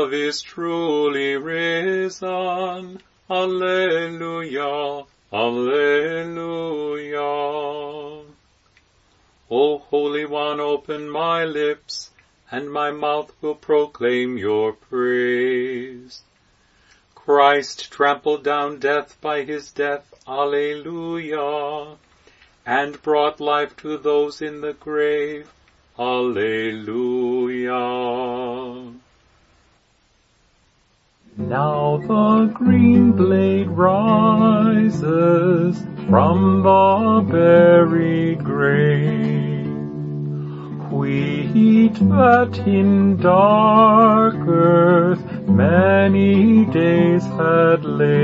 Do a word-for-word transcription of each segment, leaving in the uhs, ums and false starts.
love is truly risen. Alleluia, Alleluia. O Holy One, open my lips, and my mouth will proclaim your praise. Christ trampled down death by his death, Alleluia, and brought life to those in the grave, Alleluia. Now the green blade rises from the buried grave, wheat that in dark earth many days had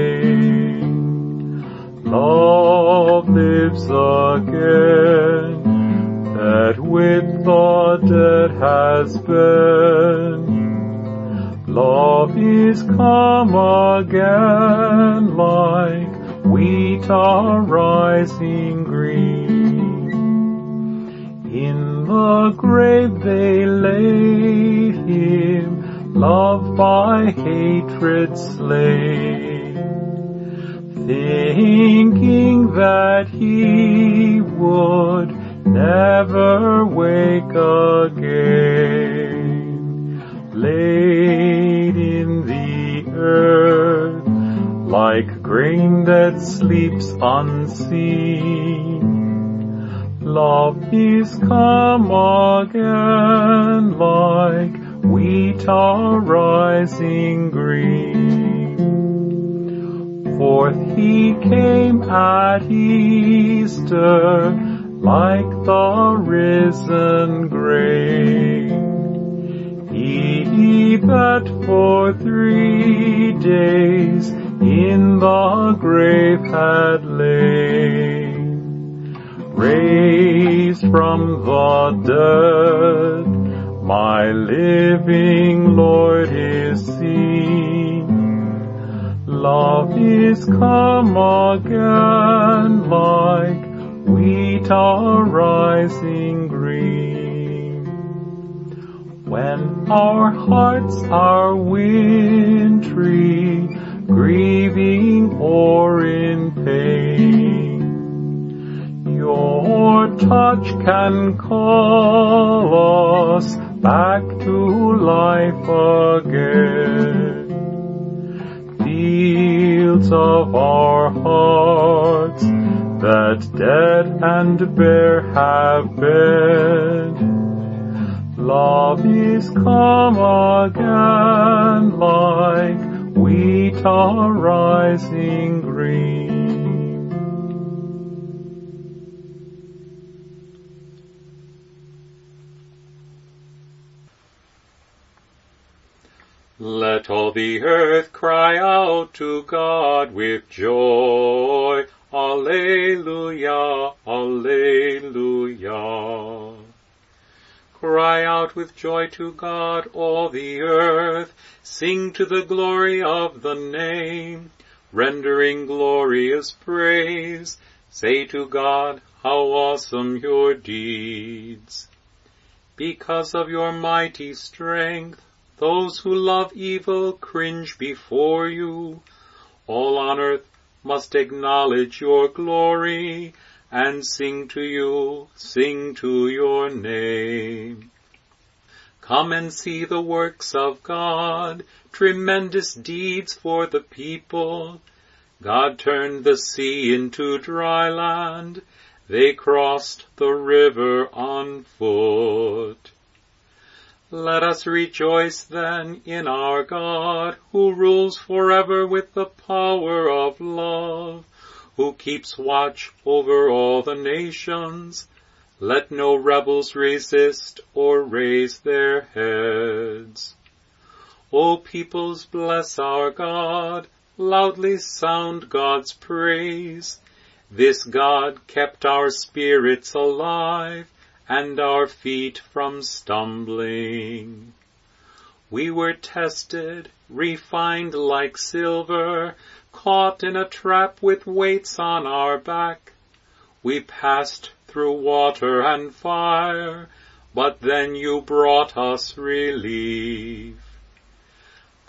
lain. Love lives again, that with the dead has been. Love is come again, like wheat arising green. In the grave they laid him, love by hatred slain, thinking that he would never wake again. Laid in the earth, like grain that sleeps unseen. Love is come again, like wheat arising green. Forth he came at Easter, like the risen grain. He that for three days in the grave had lain, raised from the dead, my living Lord is seen. Love is come again, like wheat arising green. When our hearts are wintry, grieving or in pain, your touch can call us back to life again. Fields of our hearts that dead and bare have been, love is come again, like wheat arising green. Let all the earth cry out to God with joy. Alleluia, Alleluia. Cry out with joy to God, all the earth. Sing to the glory of the name, rendering glorious praise. Say to God, how awesome your deeds. Because of your mighty strength, those who love evil cringe before you. All on earth must acknowledge your glory, and sing to you, sing to your name. Come and see the works of God, tremendous deeds for the people. God turned the sea into dry land. They crossed the river on foot. Let us rejoice then in our God, who rules forever with the power of love, who keeps watch over all the nations. Let no rebels resist or raise their heads. O peoples, bless our God, loudly sound God's praise. This God kept our spirits alive, and our feet from stumbling. We were tested, refined like silver, caught in a trap with weights on our back. We passed through water and fire, but then you brought us relief.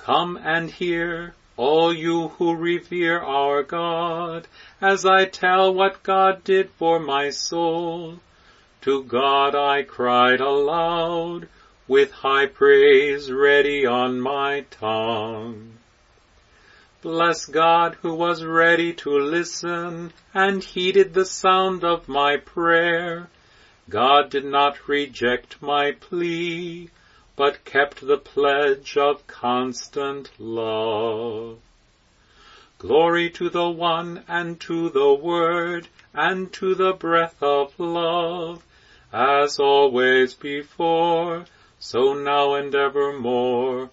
Come and hear, all you who revere our God, as I tell what God did for my soul. To God I cried aloud, with high praise ready on my tongue. Bless God who was ready to listen and heeded the sound of my prayer. God did not reject my plea, but kept the pledge of constant love. Glory to the One and to the Word and to the breath of love, as always before, so now and evermore.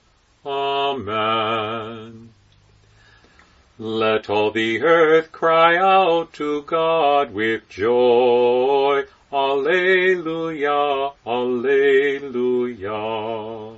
Amen. Let all the earth cry out to God with joy. Alleluia, alleluia.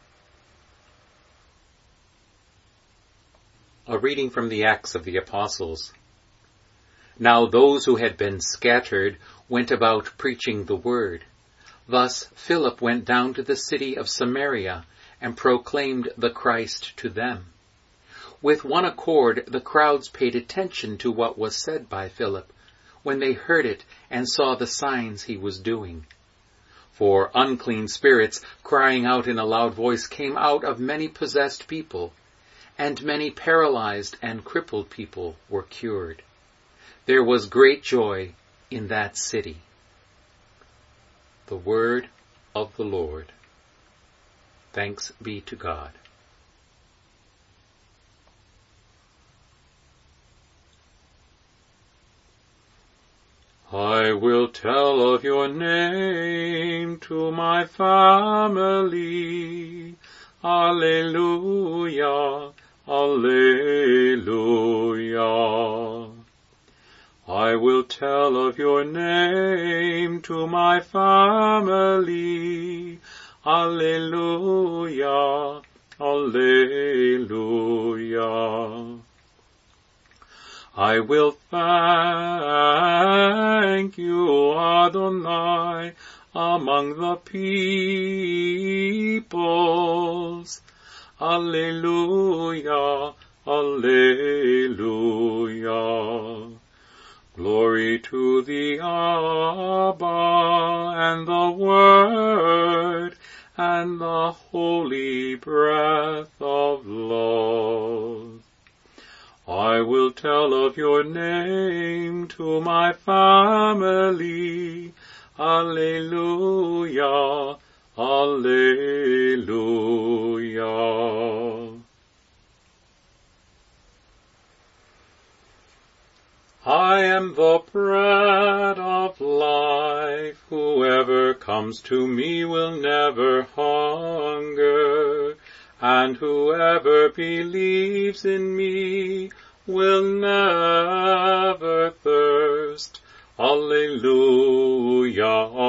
A reading from the Acts of the Apostles. Now those who had been scattered went about preaching the word. Thus Philip went down to the city of Samaria and proclaimed the Christ to them. With one accord the crowds paid attention to what was said by Philip, when they heard it and saw the signs he was doing. For unclean spirits, crying out in a loud voice, came out of many possessed people, and many paralyzed and crippled people were cured. There was great joy in that city. The word of the Lord. Thanks be to God. I will tell of your name to my family. Alleluia, alleluia. I will tell of your name to my family. Alleluia, alleluia. I will thank you, Adonai, among the peoples. Alleluia, alleluia. Glory to the Abba and the Word and the holy breath of love. I will tell of your name to my family. Alleluia, alleluia. I am the bread of life. Whoever comes to me will never hunger, and whoever believes in me will never thirst. Alleluia,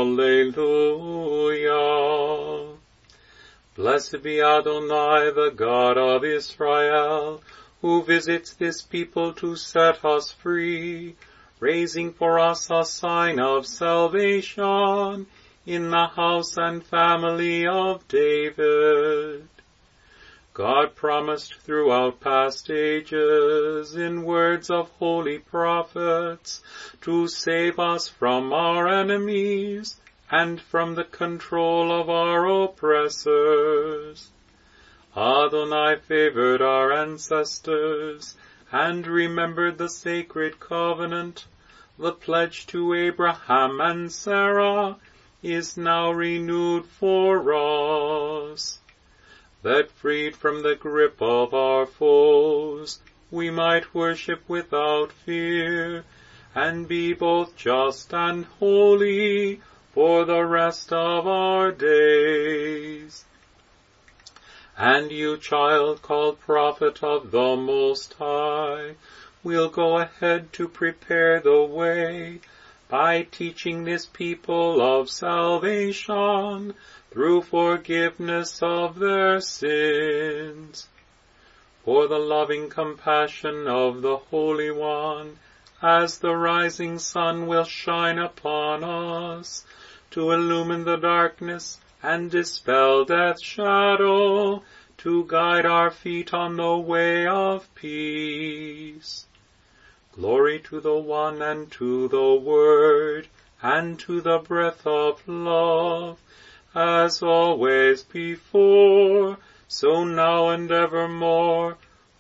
alleluia. Blessed be Adonai, the God of Israel, who visits this people to set us free, raising for us a sign of salvation in the house and family of David. God promised throughout past ages, in words of holy prophets, to save us from our enemies and from the control of our oppressors. Adonai favored our ancestors and remembered the sacred covenant. The pledge to Abraham and Sarah is now renewed for us, that freed from the grip of our foes, we might worship without fear, and be both just and holy for the rest of our days. And you, child, called prophet of the Most High, will go ahead to prepare the way by teaching this people of salvation through forgiveness of their sins. For the loving compassion of the Holy One, as the rising sun will shine upon us, to illumine the darkness and dispel death's shadow, to guide our feet on the way of peace. Glory to the One and to the Word and to the breath of love, as always before, so now and evermore.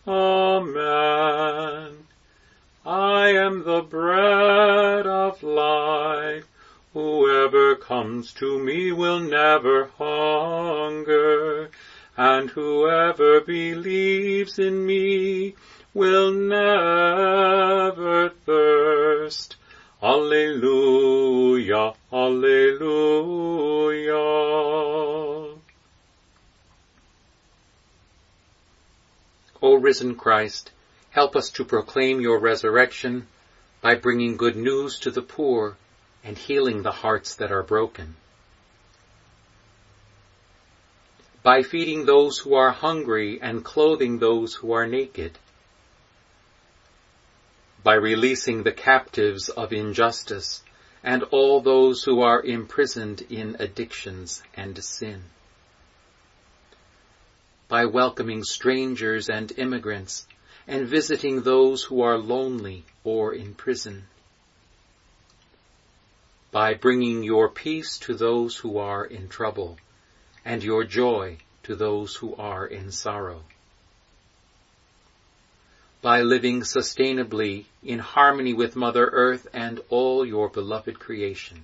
Amen. I am the bread of life. Whoever comes to me will never hunger, and whoever believes in me will never thirst. Alleluia, alleluia. O risen Christ, help us to proclaim your resurrection by bringing good news to the poor and healing the hearts that are broken. By feeding those who are hungry and clothing those who are naked. By releasing the captives of injustice and all those who are imprisoned in addictions and sin. By welcoming strangers and immigrants and visiting those who are lonely or in prison. By bringing your peace to those who are in trouble and your joy to those who are in sorrow. By living sustainably in harmony with Mother Earth and all your beloved creation.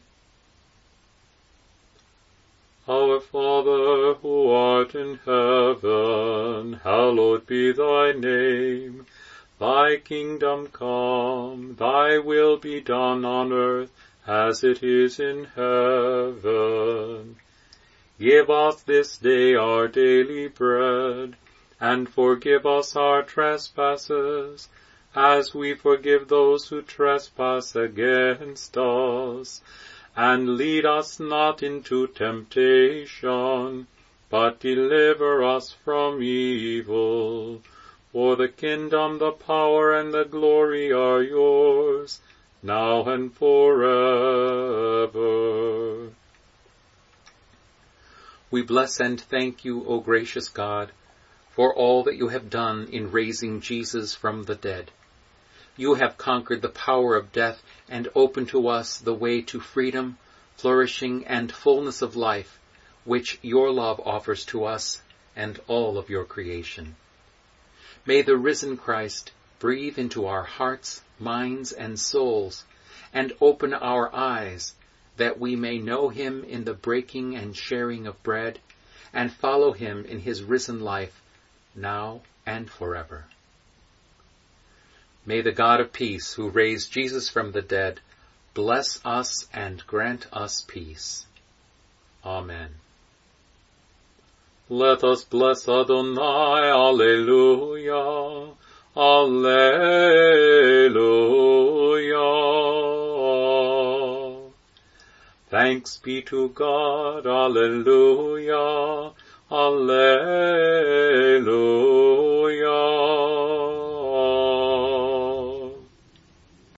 Our Father, who art in heaven, hallowed be thy name. Thy kingdom come, thy will be done on earth as it is in heaven. Give us this day our daily bread, and forgive us our trespasses, as we forgive those who trespass against us. And lead us not into temptation, but deliver us from evil. For the kingdom, the power, and the glory are yours, now and forever. We bless and thank you, O gracious God, for all that you have done in raising Jesus from the dead. You have conquered the power of death and opened to us the way to freedom, flourishing, and fullness of life, which your love offers to us and all of your creation. May the risen Christ breathe into our hearts, minds, and souls, and open our eyes, that we may know him in the breaking and sharing of bread, and follow him in his risen life, now and forever. May the God of peace, who raised Jesus from the dead, bless us and grant us peace. Amen. Let us bless Adonai, Alleluia, Alleluia. Thanks be to God, Alleluia, Alleluia.